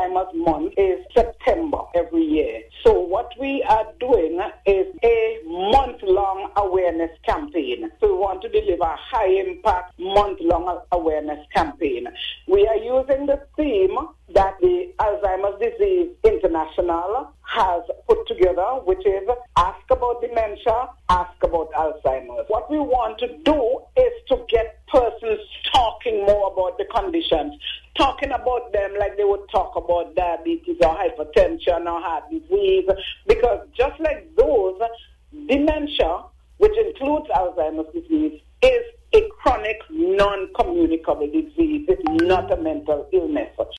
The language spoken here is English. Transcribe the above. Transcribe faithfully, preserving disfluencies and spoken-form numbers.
Alzheimer's Month is September every year. So what we are doing is a month-long awareness campaign. So we want to deliver a high-impact month-long awareness campaign. We are using the theme that the Alzheimer's Disease International has put together, which is Ask About Dementia, Ask About Alzheimer's. What we want to do is to get persons talking more about the conditions, talking about them like they would talk about diabetes or hypertension or heart disease, because just like those, dementia, which includes Alzheimer's disease, is a chronic, non-communicable disease. It's not a mental illness.